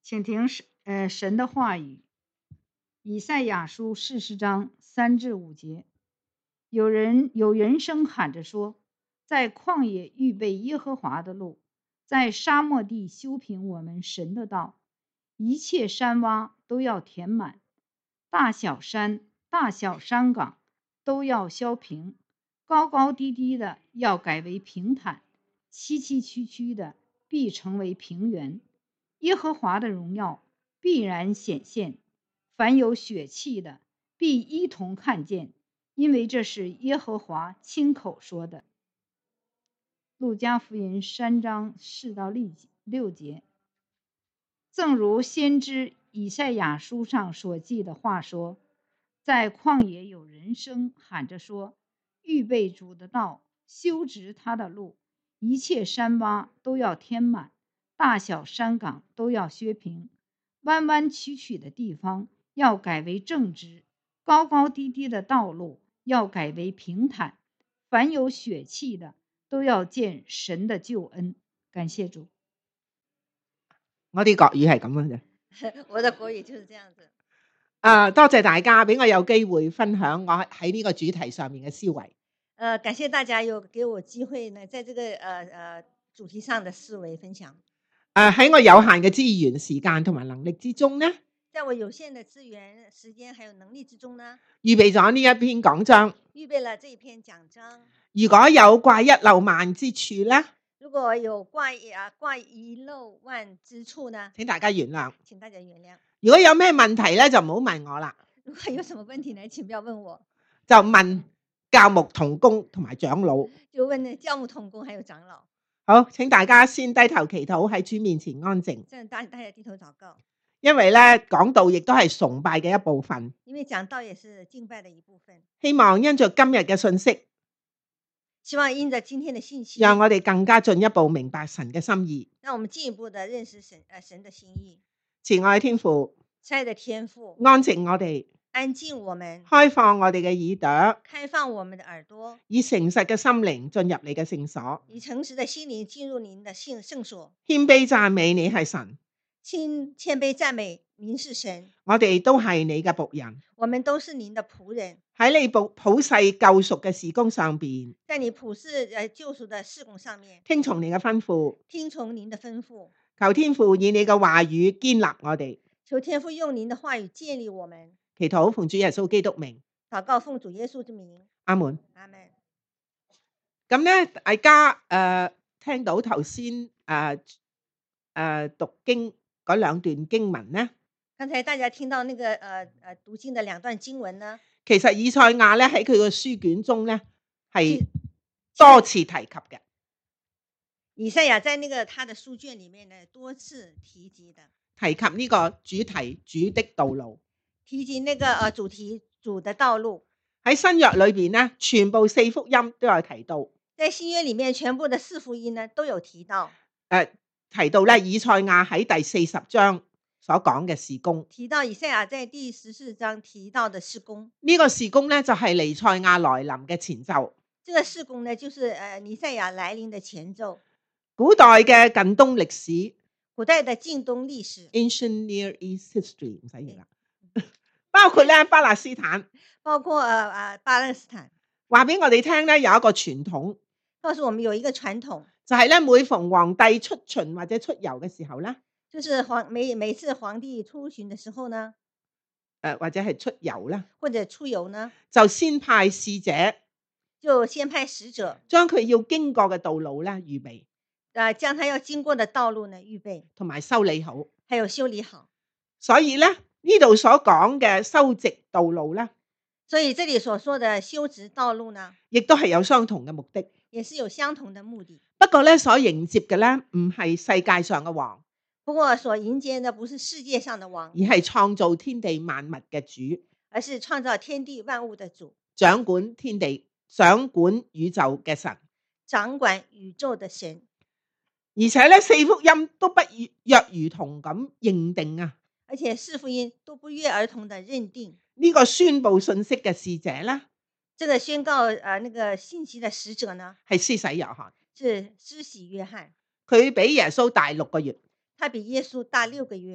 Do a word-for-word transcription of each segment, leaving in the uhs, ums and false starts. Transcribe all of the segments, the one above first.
请听神呃神的话语，以赛亚书四十章三至五节。有人有人声喊着说，在旷野预备耶和华的路，在沙漠地修平我们神的道。一切山洼都要填满，大小山大小山岗都要削平，高高低低的要改为平坦，崎崎岖岖的必成为平原。耶和华的荣耀必然显现，凡有血气的必一同看见，因为这是耶和华亲口说的。路加福音三章四到六节。正如先知以赛亚书上所记的话说，在旷野有人声喊着说，预备主的道，修直他的路，一切山洼都要填满，大小山岗都要削平，弯弯曲曲的地方要改为正直，高高低低的道路要改為平坦，凡有血氣的都要見神的救恩。感謝主。 我啲國語係咁樣嘅。 我的國語就是這樣子。 啊，多謝大家俾我有機會分享我喺呢個主題上面嘅思維。 呃，感謝大家有給我機會呢，在這個呃呃主題上的思維分享。 誒喺我有限嘅資源、時間同埋能力之中呢， 在我有限的資源、時間還有能力之中呢， 預備咗呢一篇講章。 預備了這一篇講章。 如果有掛一漏萬之處呢， 如果有掛一啊掛一漏萬之處呢， 請大家原諒。 請大家原諒。 如果有咩問題咧，就唔好問我啦。 如果有什麼問題呢，請不要問我， 就問教牧同工同埋長老。 就問呢教牧同工還有長老。 好，請大家先低頭祈禱，喺主面前安靜。 這樣大大家低頭禱告。 因為咧講道亦都係崇拜嘅一部分。 因為講道也是敬拜的一部分。 希望因着今日嘅信息， 希望因着今天的信息， 讓我哋更加進一步明白神嘅心意。 讓我們進一步的認識神，呃神的心意。 慈愛嘅天父， 親愛的天父， 安靜我哋， 安靜我們， 開放我哋嘅耳朵， 開放我們的耳朵， 以誠實嘅心靈進入你嘅聖所， 以誠實的心靈進入您的聖聖所， 謙卑讚美你係神， 謙謙卑讚美您是神， 我哋都係你嘅僕人， 我們都是您的僕人。 喺你普普世救贖嘅事工上邊， 在你普世呃救贖的事工上面， 聽從你嘅吩咐， 聽從您的吩咐， 求天父以你嘅話語堅立我哋， 求天父用您的話語建立我們。 祈禱奉主耶穌基督名， 禱告奉主耶穌之名， 阿門。 阿門。 咁咧，大家誒、呃、聽到頭先誒誒讀經嗰兩段經文咧， 剛才大家聽到那個呃呃讀經的兩段經文呢， 其實以賽亞咧喺佢個書卷中咧係多次提及嘅。 以賽亞在那個他的書卷裏面呢多次提及的， 提及呢個主題主的道路， 提及那個呃主題主的道路。 喺新約裏邊咧，全部四福音都有提到。 在新約裏面，全部的四福音呢都有提到。誒、 呃，提到咧以賽亞喺第四十章所講嘅事工， 提到以賽亞在第十四章提到的事工。 呢、這個事工咧就係彌賽亞來臨嘅前奏。 這個事工呢，就是誒彌賽亞來臨的前奏。 古代嘅近東歷史， 古代的近東歷史 ，Ancient Near East History 唔使嘢啦，包括咧巴勒斯坦， 包括誒誒、呃、巴勒斯坦， 話俾我哋聽咧有一個傳統， 告訴我們有一個傳統， 就係咧每逢皇帝出巡或者出遊嘅時候咧， 就是皇每每次皇帝出巡嘅時候呢， 誒、呃、或者係出遊啦， 或者出遊呢， 就先派使者， 就先派使者將佢要經過嘅道路咧預備。 呃，將他要經過的道路呢預備， 同埋修理好， 還有修理好。 所以咧呢度所講嘅修直道路咧， 所以這裡所說的修直道路呢， 亦都係有相同嘅目的， 也是有相同的目的。 不過咧所迎接嘅咧唔係世界上嘅王， 不過所迎接的不是世界上的王， 而係創造天地萬物嘅主， 而是創造天地萬物的主， 掌管天地、掌管宇宙嘅神， 掌管宇宙的神。 而且咧四福音都不約如同咁認定啊， 而且四福音都不約而同的認定呢個宣布信息嘅使者咧， 這個宣告呃那個信息的使者呢係施洗約翰， 是施洗約翰， 佢比耶穌大六個月， 他比耶穌大六個月，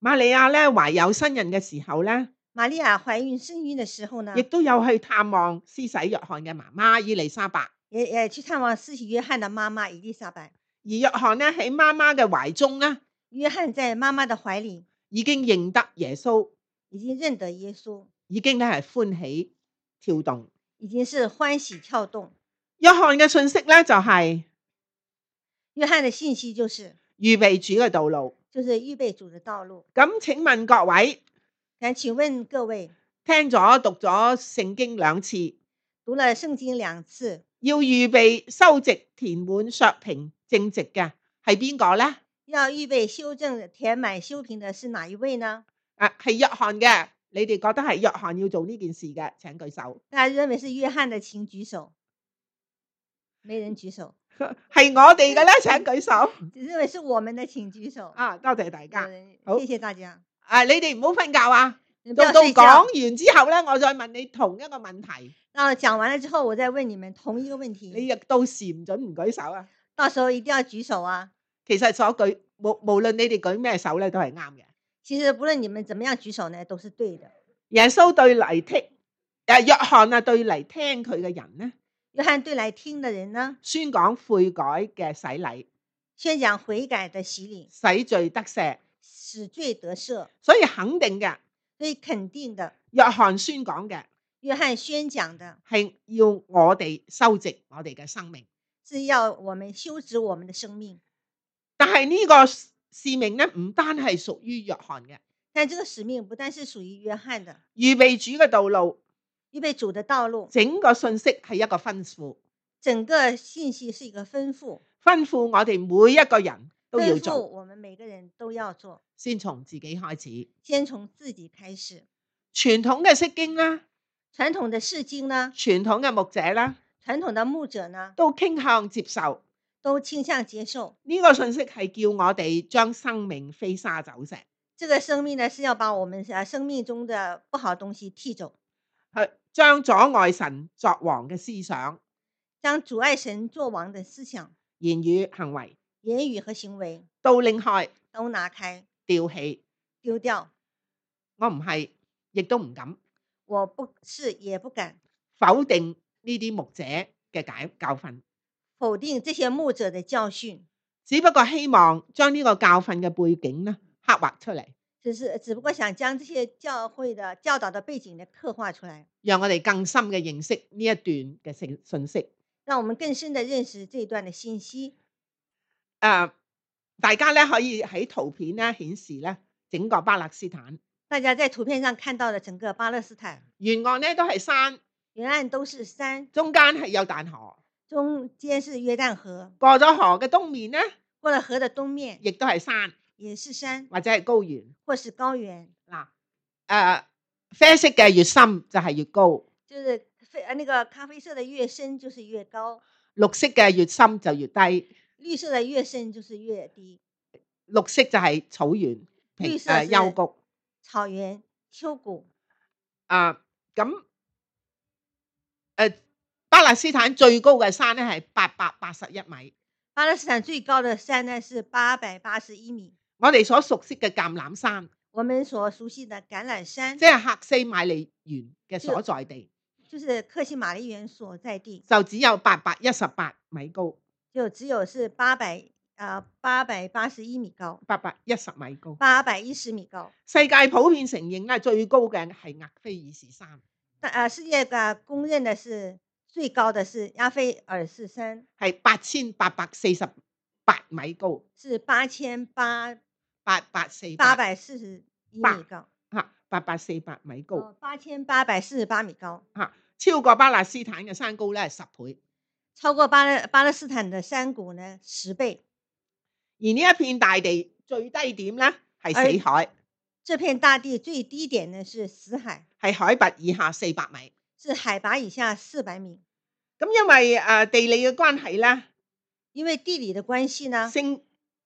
瑪利亞咧懷有身孕嘅時候咧， 瑪利亞懷孕生孕的時候呢亦，都有去探望施洗約翰嘅媽媽伊麗莎白。 也也去探望施洗約翰的媽媽伊麗莎白。 而約翰咧喺媽媽嘅懷中咧， 約翰在媽媽的懷裡已經認得耶穌， 已經認得耶穌， 已經咧係歡喜跳動。 已經是歡喜跳動。 約翰嘅信息咧就係約翰的信息就是預備主嘅道路。 就是預備主的道路。 咁請問各位， 咁請問各位， 聽咗讀咗聖經兩次， 讀了聖經兩次， 要預備修直填滿削平正直嘅係邊個呢？ 要預備修正填滿修平的是哪一位呢？ 啊，係約翰嘅。你哋覺得係約翰要做呢件事嘅，請舉手。 大家認為是約翰的，請舉手。沒人舉手。 係我哋嘅咧，請舉手。 認為是我們的，請舉手。 啊，多謝大家。 嗯好謝謝大家。 啊，你哋唔好瞓覺啊！ 你不到到要睡覺。 講完之後咧，我再問你同一個問題， 然後講完了之後，我再問你們同一個問題。 你亦到時唔准唔舉手啊！ 到時候一定要舉手啊！ 其實所舉無無論你哋舉咩手咧，都係啱嘅。 其實不論你們怎麼樣舉手呢，都是對的。 耶穌對嚟聽，誒約翰啊對嚟聽佢嘅人呢， 約翰對來聽的人呢， 宣講悔改嘅洗禮， 宣講悔改的洗禮， 洗罪得赦， 使罪得赦。 所以肯定嘅， 所以肯定的， 約翰宣講嘅約翰宣講的係要我哋修直我哋嘅生命， 是要我們修直我們的生命。 但係呢個使命咧，唔單係屬於約翰嘅， 但這個使命不單是屬於約翰的， 預備主嘅道路， 預備主的道路， 整個信息係一個吩咐， 整個信息是一個吩咐， 吩咐我哋每一個人都要吩咐做， 我們每個人都要做， 先從自己開始。 先從自己開始。 傳統嘅釋經啦， 傳統的釋經呢， 傳統嘅牧者啦， 傳統的牧者呢， 都傾向接受都傾向接受。 呢個信息，係叫我哋將生命飛沙走石， 這個生命呢，是要把我們生命中的不好東西剔走， 係將阻礙神作王嘅思想、 將阻礙神作王的思想、 言語行為言語和行為都拎開、 都拿開、 丟棄。 丟掉。 我唔係，亦都唔敢我不是也不敢否定呢啲牧者嘅解教訓， 否定這些牧者的教訓， 只不過希望將呢個教訓嘅背景呢刻畫出嚟， 只是只不過想將這些教會的教導的背景呢刻畫出來， 讓我哋更深嘅認識呢一段嘅信信息。 讓我們更深的認識這一段的信息。 誒、呃，大家咧可以喺圖片咧顯示咧整個巴勒斯坦大家在圖片上看到的整個巴勒斯坦沿岸咧都係山， 沿岸都是山， 中間係有旦河， 中間是約旦河， 過咗河嘅東面咧過了河的東面亦都係山也是山或者係高原。 或是高原。 嗱，誒啡色嘅越深就係越高， 就是非呃那個咖啡色的越深就是越高， 綠色嘅越深就越低。 綠色的越深就是越低。 綠色就係草原、平綠色誒是幽谷。 草原、丘谷。 啊，咁誒巴勒斯坦最高嘅山咧係八百八十一米。 巴勒斯坦最高的山呢是八百八十一米。 我哋所熟悉嘅橄欖山， 我們所熟悉的橄欖山， 即係克西瑪利園嘅所在地， 就是克西瑪利園所在地， 就只有八百一十八米高， 就只有是八百呃八百八十一米高， 八百一十米高。 八百一十米高。 世界普遍承認咧最高嘅係厄菲爾士山， 但呃世界嘅公認的是最高的是亞非爾士山， 係八千八百四十八米高， 是八千八八百四八百四十一米高。 嚇，八百四百米高哦，八千八百四十八米高， 嚇，超過巴勒斯坦嘅山高咧十倍。 超過巴勒巴勒斯坦的山谷呢十倍。 而呢一片大地最低點咧係死海， 這片大地最低點呢是死海， 係海拔以下四百米。 是海拔以下四百米。 咁因為誒地理嘅關係咧， 因為地理的關係呢， 聖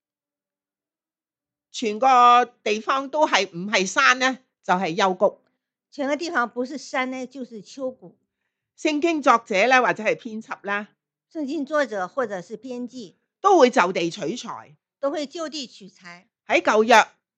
全個地方都係唔係山咧，就係幽谷。 全個地方不是山呢，就是丘谷。 聖經作者咧或者係編輯咧， 聖經作者或者是編輯都會就地取材。 都會就地取材。 喺舊約，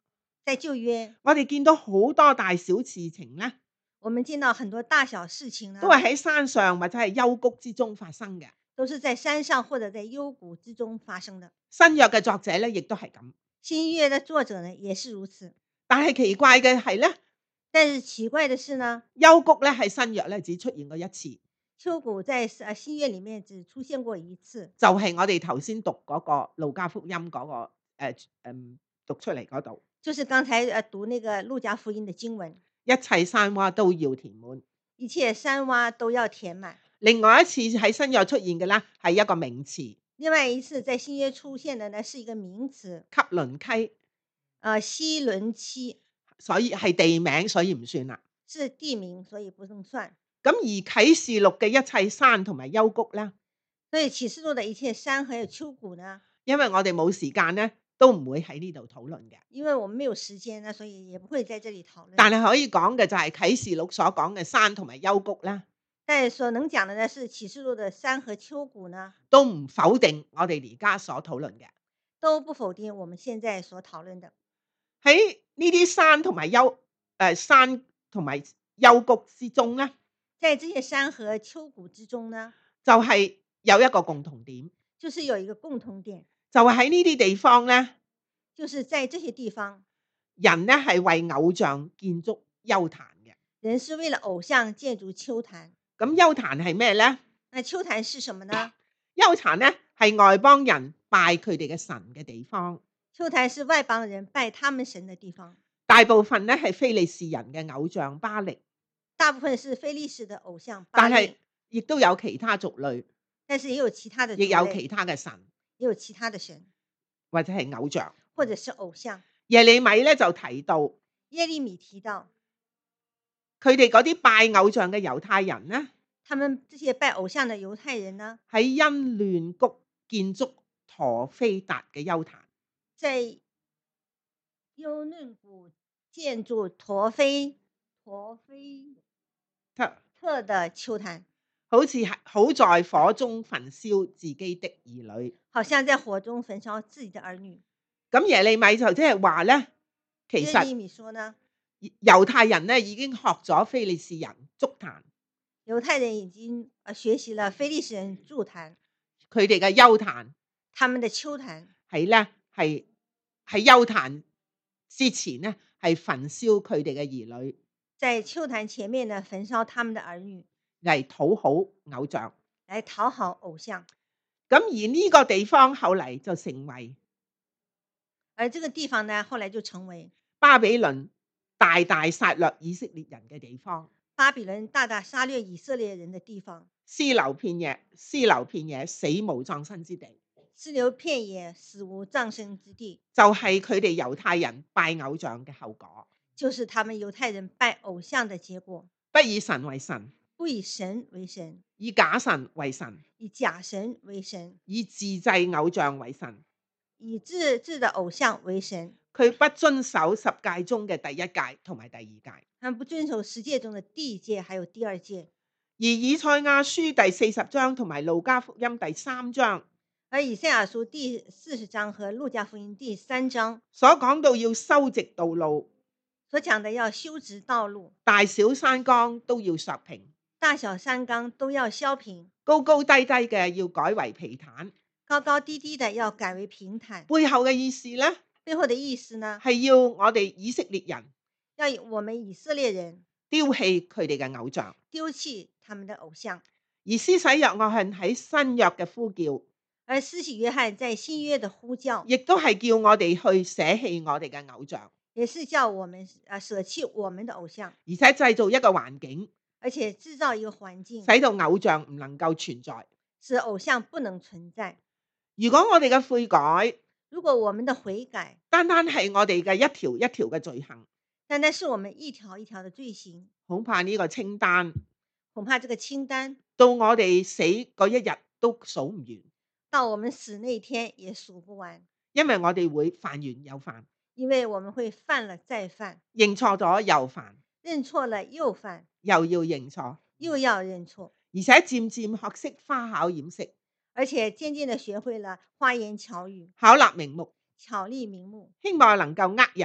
在舊約， 我哋見到好多大小事情咧， 我們見到很多大小事情呢， 都係喺山上或者係幽谷之中發生嘅。 都是在山上或者在幽谷之中發生的。 新約嘅作者咧，亦都係咁。 新約的作者呢，也是如此。 但係奇怪嘅係咧， 但是奇怪的是呢， 幽谷咧喺新約咧只出現過一次， 幽谷在呃新約裡面只出現過一次， 就係我哋頭先讀嗰個路加福音嗰個誒誒讀出嚟嗰度， 就是剛才呃讀那個路加福音的經文， 一切山洼都要填滿。 一切山洼都要填滿。 另外一次喺新約出現嘅咧係一個名詞， 另外一次在新約出現的呢是一個名詞， 汲淪溪， 呃西倫溪， 所以係地名，所以唔算啦。 是地名，所以不能算。 咁而啟示錄嘅一切山同埋幽谷咧， 所以啟示錄的一切山還有丘谷呢， 因為我哋冇時間咧，都唔會喺呢度討論嘅。 因為我們沒有時間呢，所以也不會在這裡討論。 但係可以講嘅就係啟示錄所講嘅山同埋幽谷啦， 但係所能講的呢是啟示錄的山和丘谷呢， 都唔否定我哋而家所討論嘅。 都不否定我們現在所討論的。 喺呢啲山同埋幽誒山同埋幽谷之中咧， 在這些山和丘谷之中呢， 就係有一個共同點， 就是有一個共同點， 就係喺呢啲地方咧， 就是在這些地方， 人咧係為偶像建築丘壇嘅。 人是為了偶像建築丘壇。 咁丘壇係咩咧？ 那丘壇是什麼呢？ 丘壇咧係外邦人拜佢哋嘅神嘅地方。 丘壇是外邦人拜他們神的地方。 大部分咧係非利士人嘅偶像巴力， 大部分是非利士的偶像巴力， 但係亦都有其他族類， 但是也有其他的族類， 亦有其他嘅神， 也有其他的神， 或者係偶像， 或者是偶像。 耶利米咧就提到， 耶利米提到， 佢哋嗰啲拜偶像嘅猶太人咧， 他們這些拜偶像的猶太人呢， 喺欣嫩谷建築陀斐達嘅丘壇， 在優嫩谷建築陀斐陀斐特特的丘壇， 好似係好在火中焚燒自己的兒女， 好像在火中焚燒自己的兒女。 咁耶利米就即係話咧，其耶利實米說呢， 猶太人咧已經學咗非利士人築壇， 猶太人已經呃學習了非利士人築壇， 佢哋嘅丘壇他們的丘壇係咧係喺丘壇之前咧係焚燒佢哋嘅兒女， 在丘壇前面呢焚燒他們的兒女， 嚟討好偶像， 來討好偶像。 咁而呢個地方後嚟就成為而這個地方呢，後來就成為巴比倫大大殺掠以色列人嘅地方， 巴比倫大大殺掠以色列人的地方， 屍流遍野，屍流遍野，死無葬身之地， 屍流遍野，死無葬身之地， 就係佢哋猶太人拜偶像嘅後果， 就是他們猶太人拜偶像的結果。 不以神為神， 不以神為神， 以假神為神， 以假神為神， 以自製偶像為神， 以自製的偶像為神。 佢不遵守十誡中嘅第一誡同埋第二誡， 他們不遵守十誡中的第一誡還有第二誡。 而以賽亞書第四十章同埋路加福音第三章， 而以賽亞書第四十章和路加福音第三章所講到要修直道路， 所講的要修直道路， 大小山崗都要削平， 大小山崗都要削平， 高高低低嘅要改為皮坦。 高高低低的要改為平坦。 背後嘅意思呢， 背後的意思呢， 係要我哋以色列人要我們以色列人丟棄佢哋嘅偶像， 丟棄他們的偶像。 而施洗約翰喺新約嘅呼叫， 而施洗約翰在新約的呼叫， 亦都係叫我哋去捨棄我哋嘅偶像， 也是叫我們啊捨棄我們的偶像， 而且製造一個環境， 而且製造一個環境， 使到偶像唔能夠存在。 使偶像不能存在。 如果我哋嘅悔改， 如果我們的悔改單單係我哋嘅一條一條嘅罪行， 單單是我們一條一條的罪行， 恐怕呢個清單恐怕這個清單到我哋死嗰一日都數唔完， 到我們死那一天也數不完， 因為我哋會犯完又犯， 因為我們會犯了再犯， 認錯咗又犯， 認錯了又犯， 又要認錯， 又要認錯， 而且漸漸學識花巧掩飾， 而且漸漸的學會了花言巧語， 巧立名目， 巧立名目， 希望能夠呃人，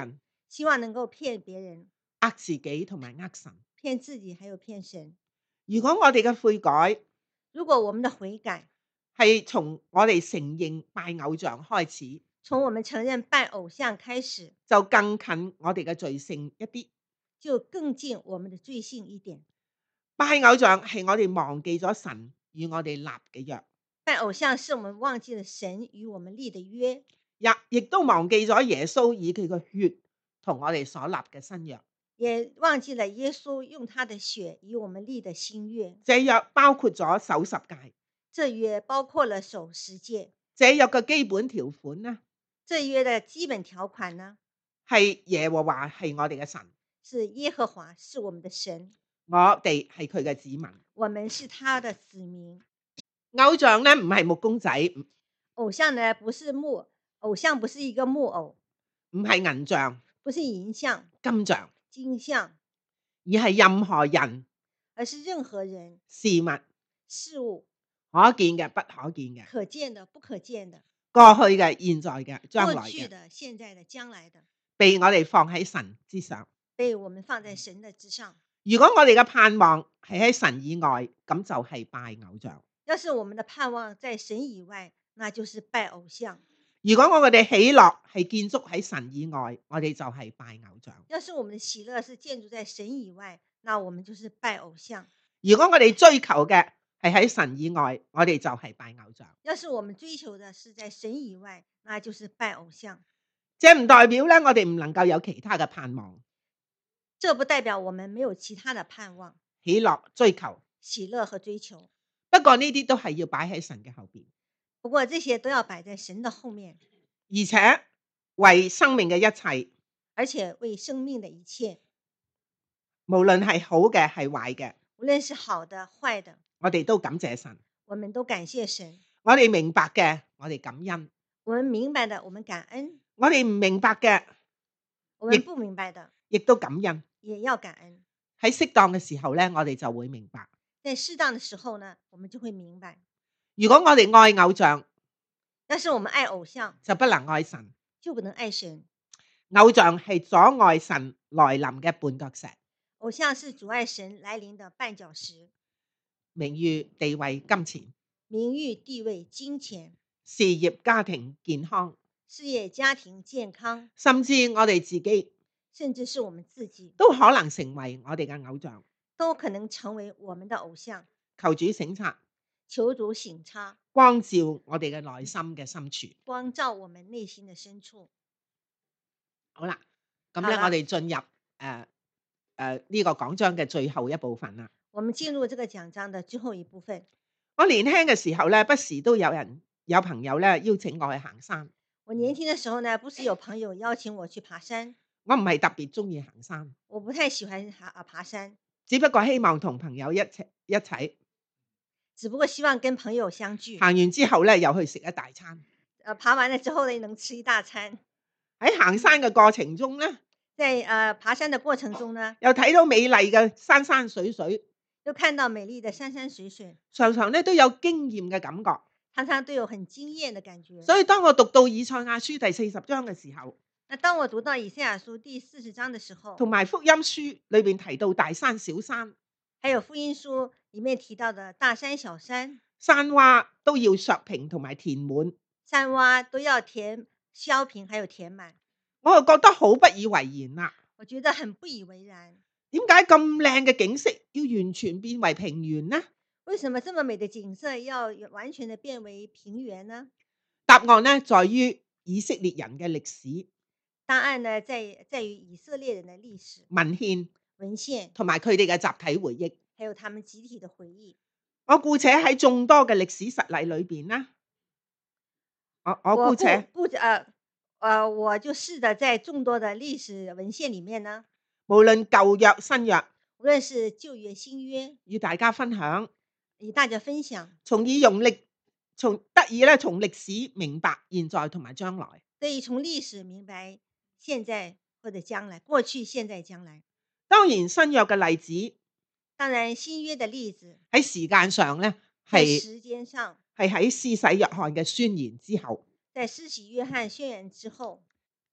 希望能夠騙別人、 呃自己同埋呃神。 騙自己，還有騙神。 如果我哋嘅悔改如果我們的悔改係從我哋承認拜偶像開始， 從我們承認拜偶像開始， 就更近我哋嘅罪性一啲。 就更近我們的罪性一點。 拜偶像係我哋忘記咗神與我哋立嘅約， 拜偶像是我們忘記了神與我們立的約， 亦亦都忘記咗耶穌以佢嘅血同我哋所立嘅新約。 也忘記了耶穌用他的血與我們立的新約。 這約包括咗守十誡， 這約包括了守十誡。 這約嘅基本條款呢， 這約的基本條款呢， 係耶和華係我哋嘅神， 是耶和華是我們的神， 我哋係佢嘅子民。 我們是他的子民。 偶像呢唔係木公仔， 偶像呢不是木，偶像不是一個木偶， 唔係銀像、 不是銀像、 金像， 金像， 而係任何人、 而是任何人、 事物， 事物， 可見嘅、不可見嘅， 可見的、不可見的， 過去嘅、現在嘅、將來嘅， 過去的、現在的、將來的， 被我哋放喺神之上。 被我們放在神的之上。 如果我哋嘅盼望係喺神以外，咁就係拜偶像。 要是我們的盼望在神以外，那就是拜偶像。 如果我哋喜樂係建築喺神以外，我哋就係拜偶像。 要是我們的喜樂是建築在神以外，那我們就是拜偶像。 如果我哋追求嘅係喺神以外，我哋就係拜偶像。 要是我們追求的是在神以外，那就是拜偶像。 這唔代表咧，我哋唔能夠有其他嘅盼望。 這不代表我們沒有其他的盼望、 喜樂、追求、 喜樂和追求。 不過呢啲都係要擺喺神嘅後邊。 不過這些都要擺在神的後面， 而且為生命嘅一切， 而且為生命的一切， 無論係好嘅係壞嘅， 無論是好的壞的， 我哋都感謝神。 我們都感謝神。 我哋明白嘅，我哋感恩； 我們明白的，我們感恩； 我哋唔明白嘅， 我們不明白的， 亦都感恩。 也要感恩。 喺適當嘅時候咧，我哋就會明白。 在適當的時候呢，我們就會明白。 如果我哋愛偶像， 但是我們愛偶像， 就不能愛神。 就不能愛神。 偶像係阻礙神來臨嘅絆腳石。 偶像是阻礙神來臨的絆腳石。 名譽、地位、金錢， 名譽、地位、金錢， 事業、家庭、健康， 事業、家庭、健康， 甚至我哋自己， 甚至是我們自己， 都可能成為我哋嘅偶像， 都可能成為我們的偶像。 求主省察， 求主省察， 光照我哋嘅內心嘅深處。 光照我們內心的深處。 好啦，咁咧我哋進入誒誒呢個講章嘅最後一部分啦。 我們進入這個講章的最後一部分。 我年輕嘅時候咧，不時都有人有朋友咧邀請我去行山。 我年輕的時候呢，不時有朋友邀請我去爬山。 我唔係特別中意行山， 我不太喜歡爬爬山， 只不過希望同朋友一齊一齊。 只不過希望跟朋友相聚。 行完之後咧，又去食一大餐。 呃，爬完了之後呢，能吃一大餐。 喺行山嘅過程中咧， 在呃爬山的過程中呢， 又睇到美麗嘅山山水水， 又看到美麗的山山水水， 常常咧都有驚豔嘅感覺， 常常都有很驚豔的感覺。 所以當我讀到以賽亞書第四十章嘅時候， 那當我讀到以賽亞書第四十章的時候， 同埋福音書裏邊提到大山小山， 還有福音書裡面提到的大山小山， 山窪都要削平同埋填滿， 山窪都要填削平，還有填滿， 我就覺得好不以為然啦。 我覺得很不以為然。 點解咁靚嘅景色要完全變為平原呢？ 為什麼這麼美的景色要完全的變為平原呢？ 答案呢，在於以色列人嘅歷史。 答案呢，在在於以色列人的歷史文獻、 文獻同埋佢哋嘅集體回憶， 還有他們集體的回憶。 我姑且喺眾多嘅歷史實例裏邊啦，我我姑且不誒誒，我就試着在眾多的歷史文獻裡面呢， 無論舊約新約， 無論是舊約新約， 與大家分享， 與大家分享， 從以用歷從得以咧從歷史明白現在同埋將來， 得以從歷史明白現在或者將來，過去、現在、將來。 當然新約嘅例子， 當然新約的例子喺時間上咧在係時間上係喺施洗約翰嘅宣言之後， 在施洗約翰宣言之後，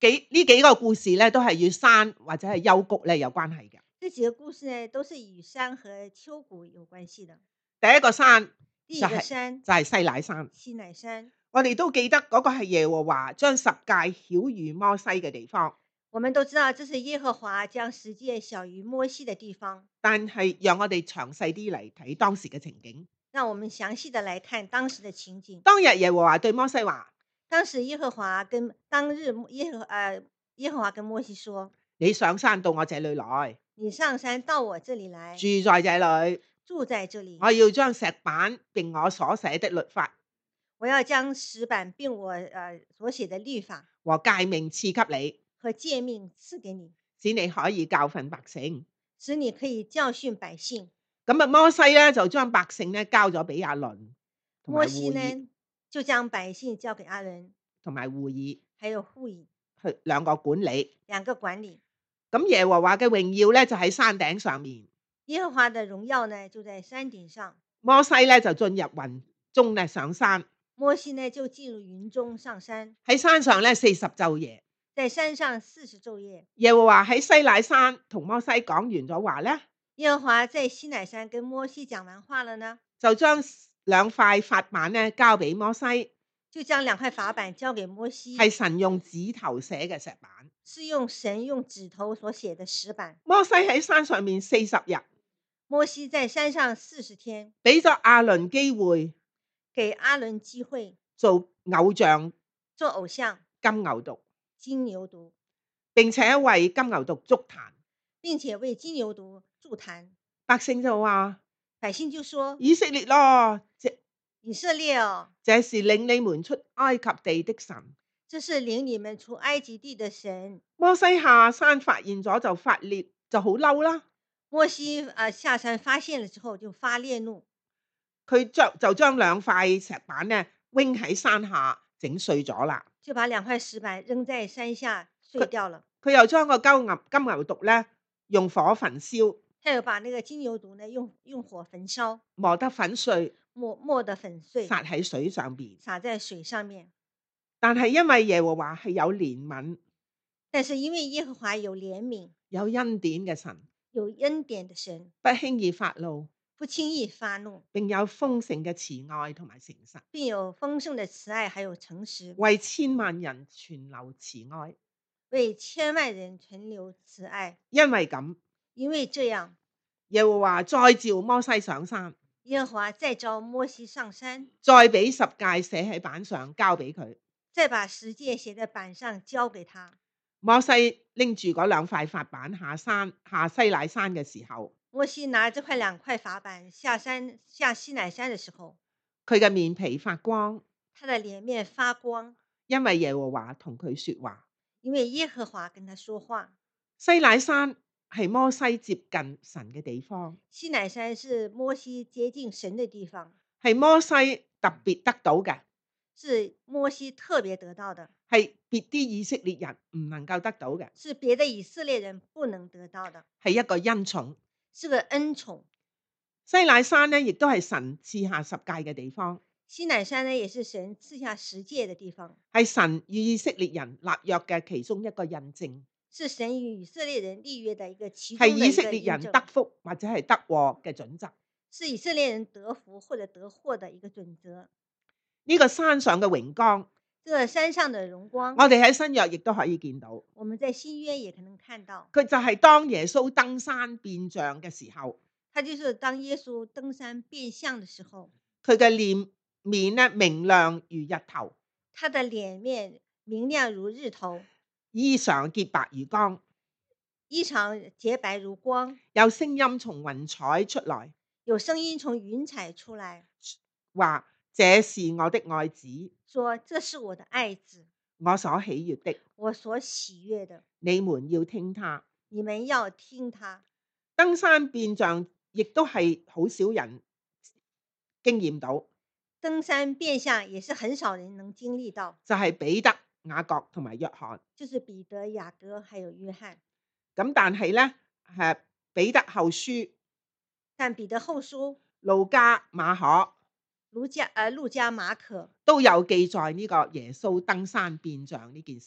幾呢幾個故事咧，都係與山或者係幽谷咧有關係嘅。 这幾個故事呢，都是與山和丘谷有關係的。 第一個山第一就係個山就係西乃山。 西乃山， 我哋都記得嗰個係耶和華將十誡曉諭摩西嘅地方， 我們都知道這是耶和華將十誡曉諭摩西的地方。 但係讓我哋詳細啲嚟睇當時嘅情景。 讓我們詳細的來看當時的情景。 當日耶和華對摩西話： 當時耶和華跟當日耶和呃耶和華跟摩西說： 你上山到我這裏來， 你上山到我這裏來， 住在這裏， 住在這裏。 我要將石板並我所寫的律法我要將石板並我呃所寫的律法和誡命賜給你， 和誡命賜給你， 使你可以教訓百姓。 使你可以教訓百姓。 咁啊，摩西咧就將百姓咧交咗俾亞倫同埋摩西戶珥呢就將百姓交給亞倫同埋戶珥還有戶珥去兩個管理。 兩個管理。 咁耶和華嘅榮耀咧就喺山頂上面， 耶和華的榮耀呢就在山頂上。 摩西咧就進入雲中咧上山， 摩西呢就進入雲中上山， 喺山上咧四十晝夜。 在山上四十晝夜。 耶和華喺西乃山同摩西講完咗話咧， 耶和華在西乃山跟摩西講完話了呢， 就將兩塊法版咧交俾摩西， 就將兩塊法版交給摩西， 係神用指頭寫嘅石板。 是用神用指頭所寫的石板。 摩西喺山上面四十日， 摩西在山上四十天， 俾咗亞倫機會給亞倫機會做偶像做偶像金牛犢， 金牛犢， 並且為金牛犢築壇。 並且為金牛犢築壇。 百姓就話： 百姓就說： 以色列咯，這以色列哦， 這是領你們出埃及地的神。 這是領你們出埃及地的神。 摩西下山發現咗就發烈，就好嬲啦。 摩西啊下山發現了之後就發烈怒， 佢將就將兩塊石板咧扔喺山下整碎咗啦。 就把兩塊石板扔在山下碎掉了。 佢又將個金牛金牛犢咧用火焚燒， 他又把那個金牛犢呢用用火焚燒， 磨得粉碎， 磨磨得粉碎， 撒喺水上邊。 灑在水上面。 但係因為耶和華係有憐憫、 但是因為耶和華有憐憫、 有恩典嘅神， 有恩典的神， 不輕易發怒， 不輕易發怒， 並有豐盛嘅慈愛同埋誠實， 並有豐盛的慈愛還有誠實， 為千萬人存留慈愛。 為千萬人存留慈愛。 因為咁， 因為這樣， 耶和華再召摩西上山， 耶和華再召摩西上山， 再俾十誡寫喺板上交俾佢。 再把十誡寫在板上交給他。 摩西拎住嗰兩塊法板下山下西乃山嘅時候， 摩西拿這塊兩塊法板下山下西乃山的時候， 佢嘅面皮發光， 他的臉面發光， 因為耶和華同佢說話。 因為耶和華跟他說話。 西乃山係摩西接近神嘅地方， 西乃山是摩西接近神的地方， 係摩西特別得到嘅， 是摩西特別得到的， 係別啲以色列人唔能夠得到嘅， 是別的以色列人不能得到的， 係一個恩寵。 是個恩寵。 西乃山呢，亦都係神賜下十誡嘅地方， 西乃山呢，也是神賜下十誡的地方， 係神與以色列人立約嘅其中一個印證， 是神與以色列人立約的一個其中係以的一個色列人印證， 得福或者係得禍嘅準則。 是以色列人得福或者得禍的一個準則。 呢個山上嘅榮光， 這個山上的榮光， 我哋喺新約亦都可以見到。 我們在新約也可能看到， 佢就係當耶穌登山變像嘅時候， 他就是當耶穌登山變相的時候， 佢嘅臉面咧明亮如日頭， 他的臉面明亮如日頭， 衣裳潔白如光， 衣裳潔白如光， 有聲音從雲彩出來， 有聲音從雲彩出來， 話這是我的愛子， 說這是我的愛子， 我所喜悅的， 我所喜悅的， 你們要聽他。 你們要聽他。 登山變像亦都係好少人經驗到， 登山變相也是很少人能經歷到， 就係彼得、雅各同埋約翰。 就是彼得、雅各還有約翰。 咁但係咧，係彼得後書、 但彼得後書、 路加、馬可路加、呃路加、馬可都有記載呢個耶穌登山變像呢件事。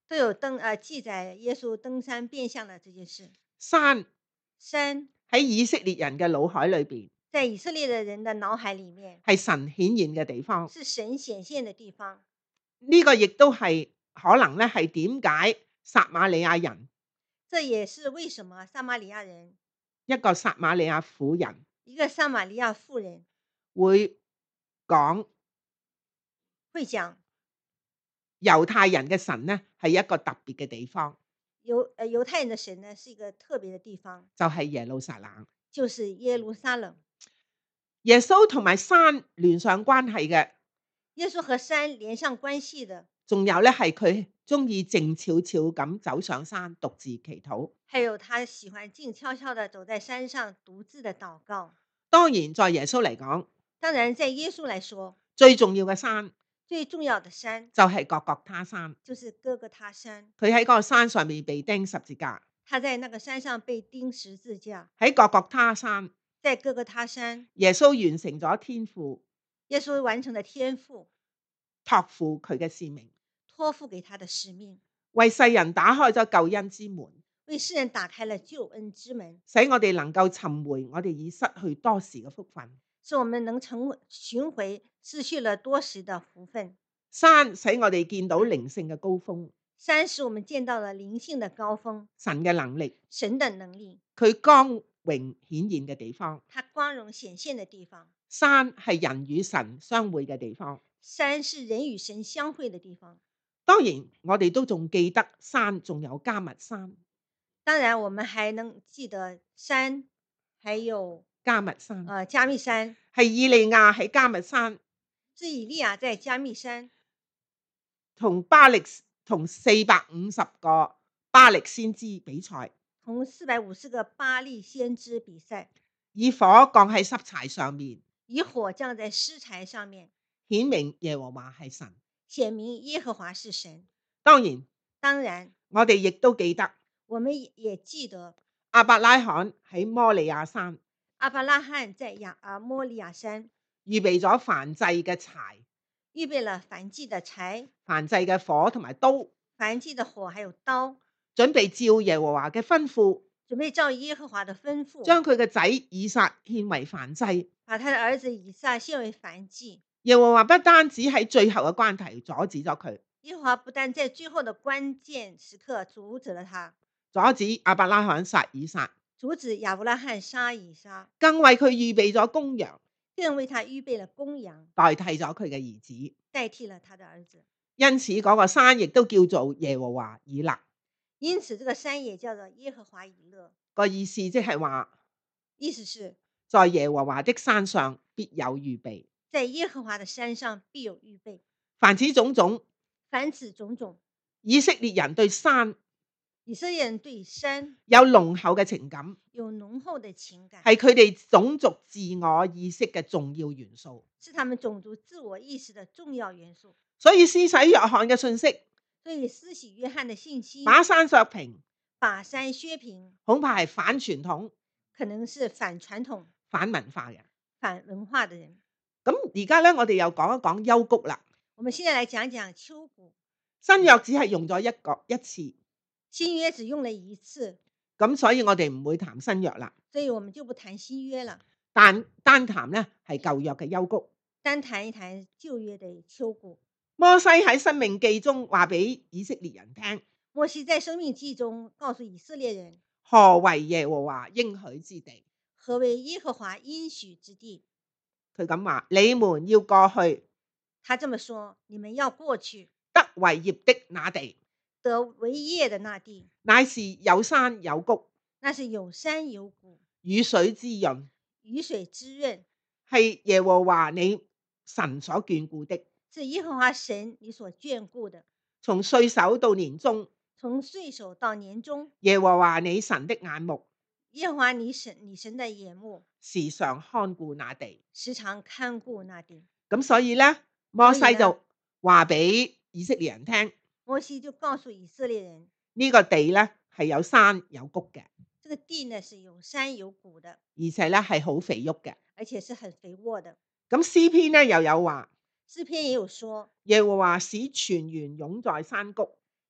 都有登呃記載耶穌登山變像的這件事。 山山喺以色列人嘅腦海裏邊， 在以色列的人的腦海裡面係神顯現嘅地方。 是神顯現的地方。 呢個亦都係可能咧，係點解撒瑪利亞人， 這也是為什麼撒瑪利亞人一個撒瑪利亞婦人一個撒瑪利亞婦人會講會講猶太人嘅神呢係一個特別嘅地方， 猶呃猶太人的神呢是一個特別的地方， 就係耶路撒冷。 就是耶路撒冷。 耶穌同埋山連上關係嘅， 耶穌和山連上關係的， 仲有咧係佢中意靜悄悄咁走上山獨自祈禱。 還有他喜歡靜悄悄地走在山上獨自的禱告。 當然在耶穌嚟講， 當然在耶穌來說， 最重要嘅山最重要的山就係各各他山， 就是哥哥他山。 佢喺嗰個山上面被釘十字架， 他在那個山上被釘十字架。 喺各各他山， 在哥哥他山， 耶穌完成咗天父耶穌完成了天父託付佢嘅使命， 託付給他的使命， 為世人打開咗救恩之門， 為世人打開了救恩之門， 使我哋能夠尋回我哋已失去多時嘅福分。 使我們能尋尋回失去了多時的福分。 山使我哋見到靈性嘅高峰， 山使我們見到了靈性的高峰， 神嘅能力， 神的能力， 佢光榮顯現嘅地方。 它光榮顯現的地方。 山係人與神相會嘅地方。 山是人與神相會的地方。 當然，我哋都仲記得山仲有迦密山。 當然，我們還能記得山，還有迦密山， 呃迦密山， 係以利亞喺迦密山， 是以利亞在迦密山同巴力同四百五十個巴力先知比賽， 同四百五十個巴力先知比賽， 以火降喺濕柴上面， 以火降在屍柴上面， 顯明耶和華係神， 顯明耶和華是神。 當然， 當然， 我哋亦都記得， 我們也記得亞伯拉罕喺摩利亞山， 亞伯拉罕在亞啊摩利亞山預備咗燔祭嘅柴， 預備了燔祭的柴、 燔祭嘅火同埋刀， 燔祭的火還有刀， 準備照耶和華嘅吩咐， 準備照耶和華的吩咐， 將佢嘅仔以撒獻為燔祭。 把他的兒子以撒獻為燔祭。 耶和華不單止喺最後嘅關頭阻止咗佢， 耶和華不但在最後的關鍵時刻阻止了他， 阻止亞伯拉罕殺以撒， 阻止亞伯拉罕殺以撒， 更為佢預備咗公羊， 更為他預備了公羊， 代替咗佢嘅兒子， 代替了他的兒子。 因此嗰個山亦都叫做耶和華以勒。 因此這個山也叫做耶和華以勒。 個意思即係話， 意思是在耶和華的山上必有預備， 在耶和華的山上必有預備。 凡此種種， 凡此種種， 以色列人對山以色列人對山有濃厚嘅情感， 有濃厚的情感， 係佢哋種族自我意識嘅重要元素， 是他們種族自我意識的重要元素。 所以施洗約翰嘅信息， 所以施洗約翰的信息， 把山削平， 把山削平， 恐怕係反傳統、 可能是反傳統、 反文化嘅。 反文化的人。 咁而家咧，我哋又講一講幽谷啦。 我們現在來講講幽谷。 新約只係用咗一個一次， 新約只用了一次， 咁所以我哋唔會談新約啦。 所以我們就不談新約了， 但單談咧係舊約嘅幽谷。 單談一談舊約的幽谷。 摩西喺申命記中話俾以色列人聽， 摩西在申命記中告訴以色列人， 何為耶和華應許之地？ 何為耶和華應許之地？ 佢咁話：你們要過去， 他這麼說，你們要過去， 得為業的那地， 得為業的那地， 乃是有山有谷， 那是有山有谷， 雨水滋潤， 雨水滋潤， 係耶和華你神所眷顧的。 是耶和華神你所眷顧的。 從歲首到年終， 從歲首到年終， 耶和華你神的眼目， 耶和華你神你神的眼目， 時常看顧那地。 時常看顧那地。 咁所以咧，摩西就話俾以色列人聽， 摩西就告訴以色列人， 呢個地咧係有山有谷嘅， 這個地呢是有山有谷的， 而且咧係好肥沃嘅。 而且是很肥沃的。 咁詩篇咧又有話， 詩篇也有說， 耶和華使泉源湧在山谷，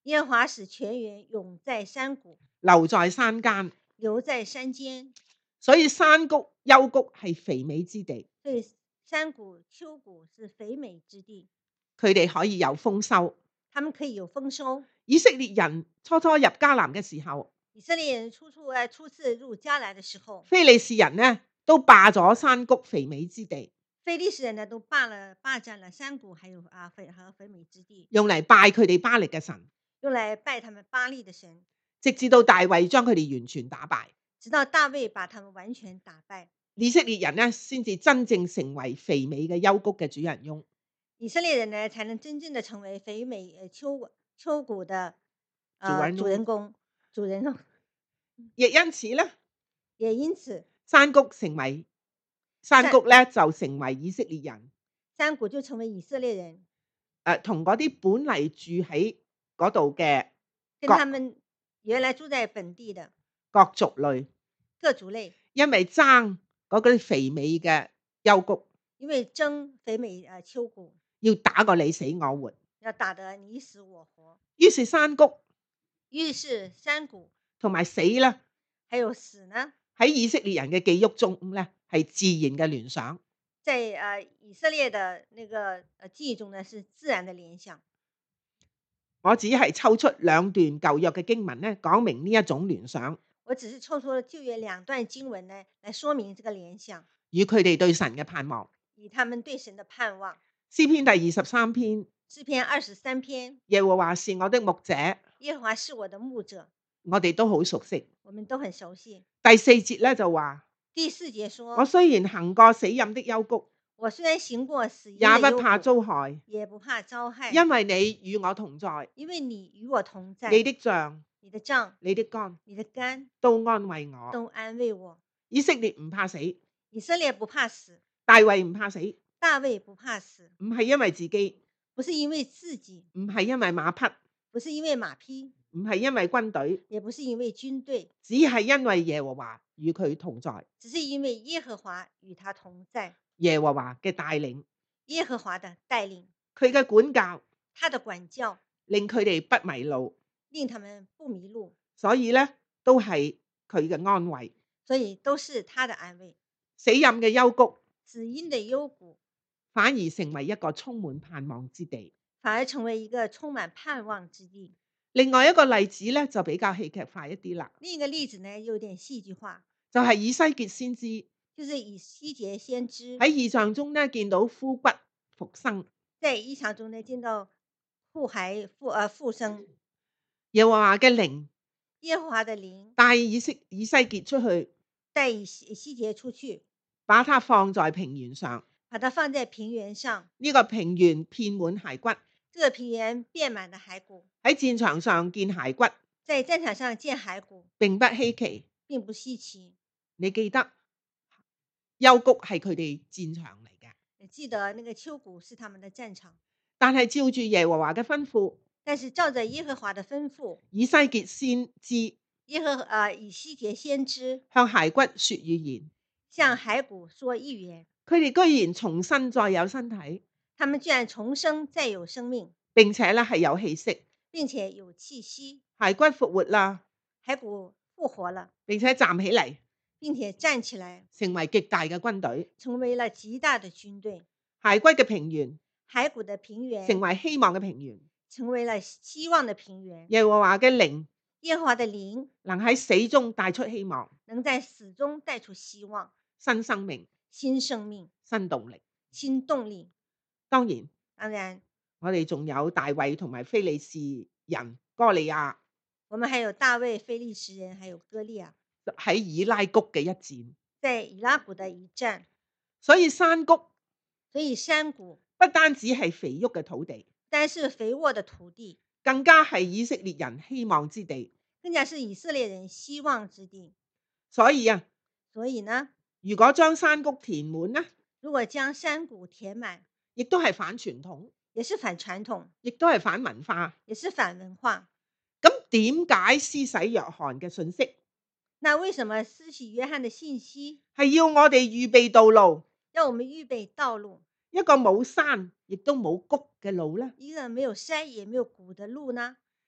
耶和華使泉源湧在山谷， 留在山間。 留在山間。 所以山谷、幽谷係肥美之地， 所以山谷、丘谷是肥美之地， 佢哋可以有豐收。 他們可以有豐收。 以色列人初初入迦南嘅時候， 以色列人初初誒初次入迦南嘅時候， 非利士人呢都霸咗山谷肥美之地， 非利士人呢都霸了霸佔了山谷，還有啊肥和肥美之地， 用嚟拜佢哋巴力嘅神， 用嚟拜他們巴力嘅神， 直至到大衛將佢哋完全打敗， 直到大衛把他們完全打敗， 以色列人呢先至真正成為肥美嘅幽谷嘅主人翁。 以色列人呢才能真正的成為肥美誒丘丘谷的呃主人公，主人公。 亦因此呢， 也因此山谷成為山谷咧就成為以色列人， 山谷就成為以色列人。 誒同嗰啲本嚟住喺嗰度嘅跟他們原來住在本地的各族類， 各族類， 因為爭嗰啲肥美嘅幽谷， 因為爭肥美誒丘谷， 要打個你死我活， 要打得你死我活。 於是山谷， 於是山谷同埋死啦， 還有死呢， 喺以色列人嘅記憶中咧係自然嘅聯想。 在誒以色列的那個誒記憶中呢，是自然的聯想。 我只係抽出兩段舊約嘅經文咧，講明呢一種聯想。 我只是抽出了舊約兩段經文呢，來說明這個聯想， 與佢哋對神嘅盼望。 以他們對神的盼望。 詩篇第二十三篇， 詩篇二十三篇， 耶和華是我的牧者， 耶和華是我的牧者， 我哋都好熟悉。 我們都很熟悉。 第四節咧就話， 第四節說， 我雖然行過死蔭的幽谷， 我雖然行過死蔭的也幽谷， 不怕遭害， 也不怕遭害， 因為你與我同在， 因為你與我同在， 你的杖、 你的杖、 你的竿你的竿都安慰我。 都安慰我。 以色列唔怕死， 以色列不怕死， 大衛唔怕死， 大衛不怕死， 唔係因為自己， 不是因為自己， 唔係因為馬匹， 不是因為馬匹， 唔係因為軍隊， 也不是因為軍隊， 只係因為耶和華與佢同在， 只是因為耶和華與他同在， 耶和華嘅帶領， 耶和華的帶領， 佢嘅管教， 他的管教令佢哋不迷路， 令他們不迷路， 所以咧都係佢嘅安慰。 所以都是他的安慰。 死蔭嘅幽谷死蔭的幽谷反而成為一個充滿盼望之地。 反而成為一個充滿盼望之地。 另外一個例子咧就比較戲劇化一啲啦， 另一個例子呢有點戲劇化， 就係以西結先知就是以西結先知喺異象中咧見到枯骨復生， 在異象中呢見到枯骸復呃復生， 耶和華嘅靈耶和華的靈帶以西以西結出去， 帶以西西結出去， 把它放在平原上， 把它放在平原上， 呢、這個平原遍滿骸骨， 這個平原遍滿了骸骨， 喺戰場上見骸骨， 在戰場上見骸骨並不稀奇。 並不稀奇。 你記得幽谷係佢哋戰場嚟嘅， 你記得那個丘谷是他們的戰場， 但係照住耶和華嘅吩咐， 但是照着耶和華的吩咐， 以西結先知耶和啊以西結先知向骸骨說預言， 向骸骨說預言， 佢哋居然重新再有身體， 他們居然重生再有生命， 並且咧係有氣息， 並且有氣息， 骸骨復活啦， 骸骨復活了， 並且站起嚟， 並且站起來， 成為極大嘅軍隊。 成為了極大的軍隊。 骸骨嘅平原骸骨的平原成為希望嘅平原， 成為了希望的平原。 耶和華嘅靈耶和華的靈能喺死中帶出希望， 能在死中帶出希望、 新生命、 新生命、 新動力。 新動力。 當然， 當然， 我哋仲有大衛同埋非利士人哥利亞我們還有大衛、非利士人，還有歌利亞喺以拉谷嘅一戰， 在以拉谷的一戰。 所以山谷所以山谷不單止係肥沃嘅土地， 但是肥沃的土地， 更加係以色列人希望之地。 更加是以色列人希望之地。 所以啊， 所以呢， 如果將山谷填滿呢， 如果將山谷填滿， 亦都係反傳統， 也是反傳統， 亦都係反文化， 也是反文化。 咁點解施洗約翰嘅信息那為什麼施洗約翰的信息係要我哋預備道路， 要我們預備道路， 一個冇山亦都冇谷嘅路呢？ 一個沒有山也沒有谷的路呢？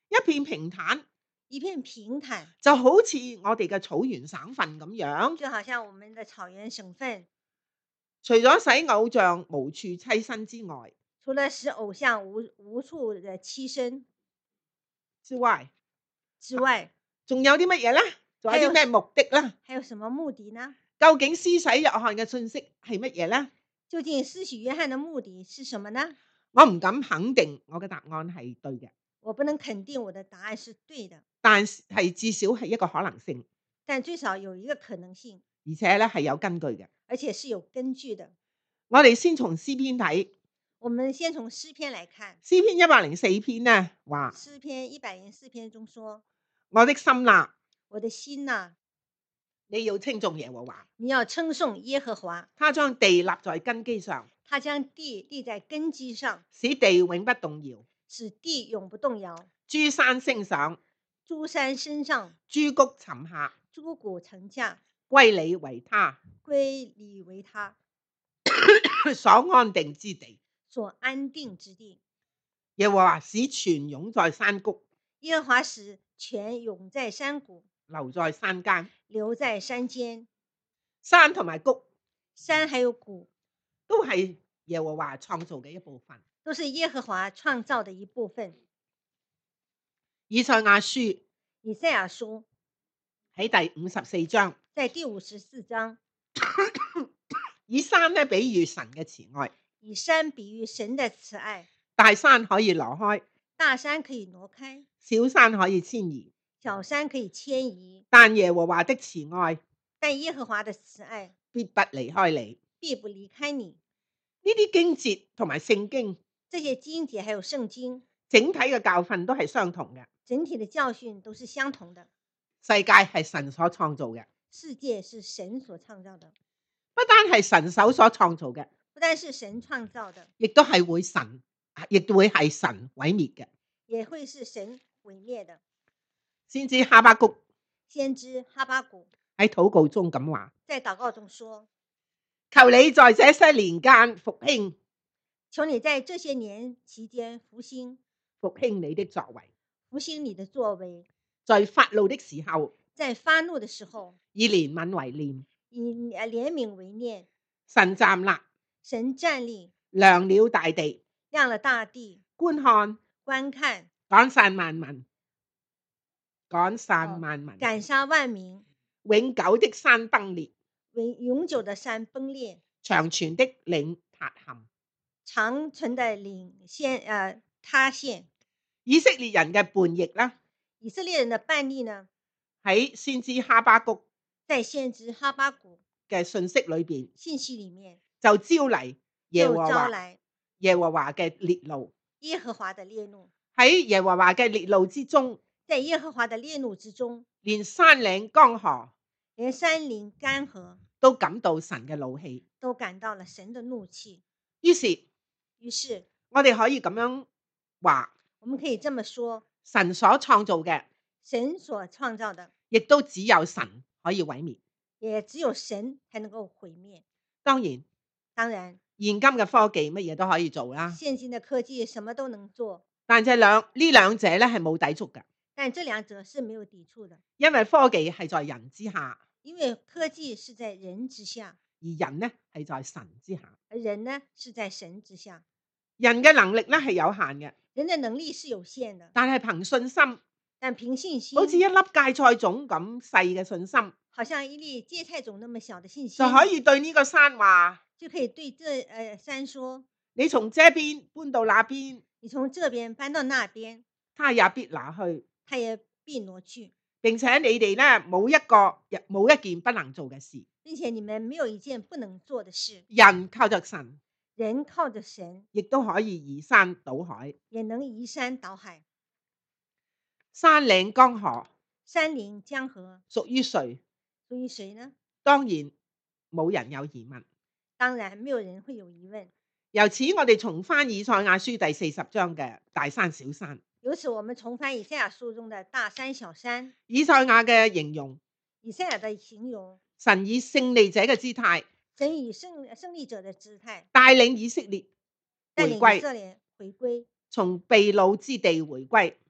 一片平坦， 一片平坦， 就好似我哋嘅草原省份咁樣， 就好像我們的草原省份， 除咗使偶像無處棲身之外， 除了使偶像無無處的棲身之外， 之外， 仲有啲乜嘢呢？仲有啲咩目的呢？ 還有什麼目的呢？ 究竟施洗約翰嘅信息係乜嘢呢？ 究竟施洗約翰的目的是什麼呢？ 我唔敢肯定我嘅答案係對嘅， 我不能肯定我的答案是對的， 但係至少係一個可能性， 但最少有一個可能性， 而且咧係有根據嘅。 而且是有根據的。 我哋先從詩篇睇， 我們先從詩篇來看， 詩篇一百零四篇呢話， 詩篇一百零四篇中說， 我的心啊， 我的心啊， 你要稱頌耶和華， 你要稱頌耶和華， 他將地立在根基上， 他將地立在根基上， 使地永不動搖， 使地永不動搖， 諸山升上， 諸山升上， 諸谷沉下， 諸谷沉下， 歸你為他， 歸你為他所安定之地， 所安定之地。 耶和華使泉湧在山谷， 耶和華使泉湧在山谷， 留在山間， 留在山間。 山同埋谷， 山還有谷， 都係耶和華創造嘅一部分， 都是耶和華創造的一部分。 以賽亞書， 以賽亞書喺第五十四章， 在第五十四章， 以山咧比喻神嘅慈愛， 以山比喻神的慈愛。 大山可以挪開， 大山可以挪開， 小山可以遷移， 小山可以遷移， 但耶和華的慈愛， 但耶和華的慈愛必不離開你。 必不離開你。 呢啲經節同埋聖經， 這些經節還有聖經， 整體嘅教訓都係相同嘅。 整體的教訓都是相同的。 世界係神所創造嘅， 世界是神所創造的， 不單係神手所創造嘅， 不但是神創造的， 亦都係會神，亦會係神毀滅嘅。 也會是神毀滅的。 先知哈巴谷， 先知哈巴谷喺禱告中咁話， 在禱告中說， 求你在這些年間復興， 求你在這些年期間復興， 復興你的作為， 復興你的作為， 在發怒的時候， 在發怒的時候， 以憐憫為念， 以憐憫為念。 神站立， 神站立， 量了大地， 量了大地， 觀看， 觀看， 趕散萬民，趕散萬民， 趕殺萬民， 永久的山崩裂， 永永久的山崩裂， 長存的嶺塌陷， 長存的嶺先呃塌陷。 以色列人嘅叛逆啦， 以色列人的叛逆呢， 喺先知哈巴谷在先知哈巴谷嘅信息裏邊， 信息裡面就招嚟耶和華就招來耶和華嘅烈怒。 耶和華的烈怒， 喺耶和華嘅烈怒之中， 在耶和華的烈怒之中， 連山嶺江河連山嶺乾河都感到神嘅怒氣， 都感到了神的怒氣。 於是於是我哋可以咁樣話， 我們可以這麼說， 神所創造嘅， 神所創造的， 亦都只有神可以毀滅， 也只有神才能夠毀滅。 當然， 當然， 現今嘅科技乜嘢都可以做啦， 現今的科技什麼都能做， 但係兩呢兩者咧係冇抵觸嘅， 但這兩者是沒有抵觸的， 因為科技係在人之下， 因為科技是在人之下， 而人呢係在神之下。 而人呢是在神之下。 人嘅能力咧係有限嘅， 人的能力是有限的， 但係憑信心， 但憑信心， 好似一粒芥菜種咁細嘅信心， 好像一粒芥菜種那麼小的信心， 就可以對呢個山話， 就可以對這呃山說， 你從這邊搬到那邊， 你從這邊搬到那邊， 他也必拿去， 他也必挪去， 並且你哋咧冇一個冇一件不能做嘅事， 並且你們沒有一件不能做的事。 人靠着神， 人靠着神， 亦都可以移山倒海， 也能移山倒海。 山嶺江河， 山嶺江河屬於誰？ 屬於誰呢？ 當然冇人有疑問。 當然沒有人會有疑問。 由此我哋重翻以賽亞書第四十章嘅大山小山。 由此我們重翻以賽亞書中的大山小山。 以賽亞嘅形容， 以賽亞的形容， 神以勝利者嘅姿態， 神以勝勝利者的姿態帶領以色列帶回歸， 領以色列回歸， 從被擄之地回歸，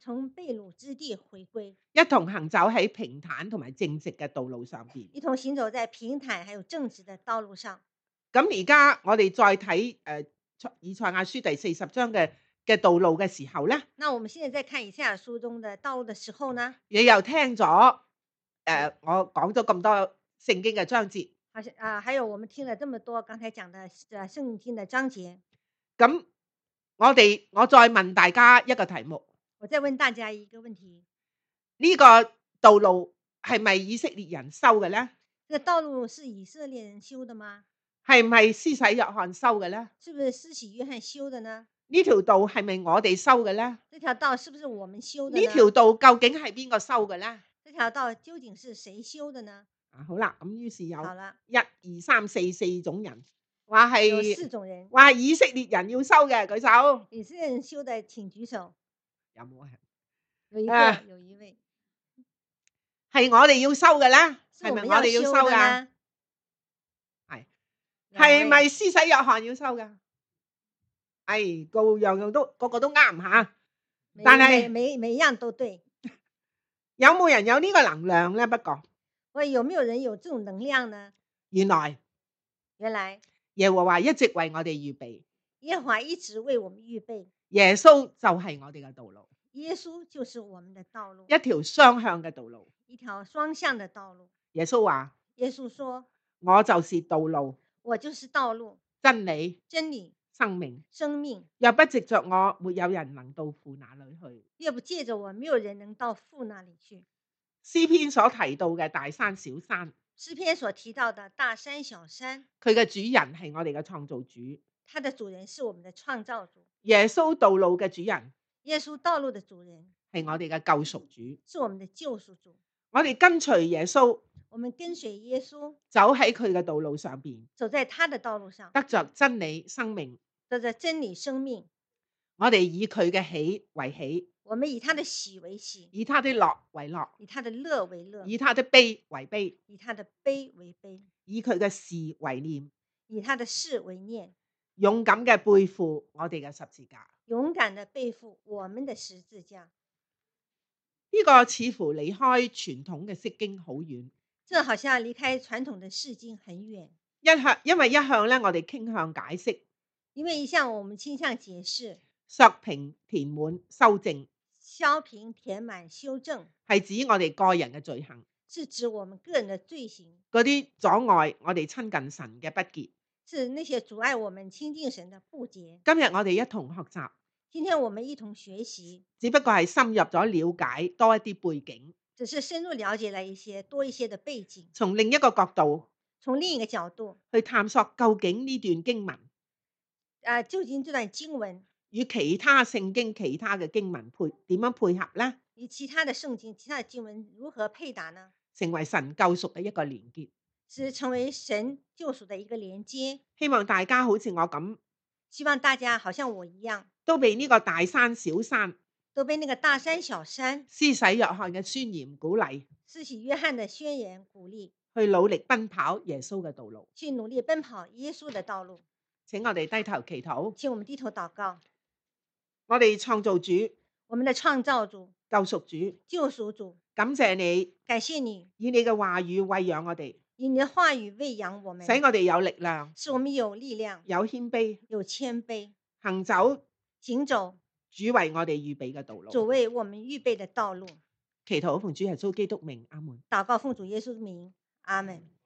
從被擄之地回歸， 一同行走喺平坦同埋正直嘅道路上邊。 一同行走在平坦還有正直的道路上。 咁而家我哋再睇誒以賽亞書第四十章嘅嘅道路嘅時候咧， 那我們現在在看以賽亞書中的道路的時候呢， 你又聽咗誒、呃、我講咗咁多聖經嘅章節， 好像啊，還有我們聽了這麼多剛才講的誒聖經的章節。 咁我哋我再問大家一個題目， 我再問大家一個問題： 呢個道路係咪以色列人修嘅咧？ 這個道路是以色列人修的嗎？ 係唔係施洗約翰修嘅咧？ 是不是施洗約翰修的呢？ 呢條道係咪我哋修嘅咧？ 這條道是不是我們修的呢？ 呢條道究竟係邊個修嘅咧？ 這條道究竟是誰修的呢？ 啊，好啦，咁於是有好了， 一二三四四種人話有係四種人， 話以色列人要修嘅，舉手。 以色列人修的請舉手。 有冇啊？ 有一個， 啊有一位係我哋要修嘅咧？係咪是我們我哋要修的噶？ 呢？ 係兩位係咪施洗約翰要修噶？係個樣樣都個個都啱吓， 每但係每每每一樣都對。 有冇人有呢個能量咧？不過喂，有沒有人有這種能量呢？ 原來原來耶和華一直為我哋預備， 耶和華一直為我們預備， 耶穌就係我哋嘅道路， 耶穌就是我們的道路， 一條雙向嘅道路。 一條雙向的道路。 耶穌話： 耶穌說： 我就是道路、 我就是道路、 真理、 真理、 生命。 生命。 若不藉着我，沒有人能到父那裏去。 若不借着我，沒有人能到父那裡去。 詩篇所提到嘅大山小山， 詩篇所提到的大山小山， 佢嘅主人係我哋嘅創造主， 它的主人是我們的創造主。 耶穌道路嘅主人耶穌道路的主人係我哋嘅救贖主， 是我們的救贖主。 我哋跟隨耶穌， 我們跟隨耶穌， 走喺佢嘅道路上邊， 走在他的道路上， 得着真理生命。 得着真理生命。 我哋以佢嘅喜為喜， 我們以他的喜為喜， 以他的樂為樂， 以他的樂為樂， 以他的悲為悲， 以他的悲為悲， 以佢嘅事為念， 以他的事為念， 勇敢嘅背負我哋嘅十字架。 勇敢的背負我們的十字架。 呢個似乎離開傳統嘅釋經好遠， 這好像離開傳統的釋經很遠。 一向因為一向咧，我哋傾向解釋， 因為一向我們傾向解釋， 削平填滿修正， 削平填滿修正， 係指我哋個人嘅罪行， 是指我們個人的罪行， 嗰啲阻礙我哋親近神嘅不潔。 是那些阻礙我們親近神的不潔。 今日我哋一同學習， 今天我們一同學習， 只不過係深入咗了解多一啲背景， 只是深入了解了一些多一些的背景， 從另一個角度從另一個角度去探索究竟呢段經文， 啊，究竟這段經文與其他聖經其他嘅經文配點樣配合呢？ 與其他的聖經其他的經文如何配搭呢？ 成為神救贖嘅一個連結， 是成為神救贖的一個連接。 希望大家好似我咁， 希望大家好像我一樣， 都被呢個大山小山， 都被那個大山小山施洗約翰嘅宣言鼓勵， 施洗約翰的宣言鼓勵， 去努力奔跑耶穌嘅道路， 去努力奔跑耶穌的道路。 請我哋低頭祈禱， 請我們低頭禱告。 我哋創造主、 我們的創造主、 救贖主、 救贖主， 感謝你， 感謝你以你嘅話語餵養我哋， 以你的話語餵養我們， 使我哋有力量， 使我們有力量， 有謙卑， 有謙卑， 行走行走主為我哋預備嘅道路。 主為我們預備的道路。 祈禱奉主耶穌基督名，阿門。 禱告奉主耶穌的名，阿門。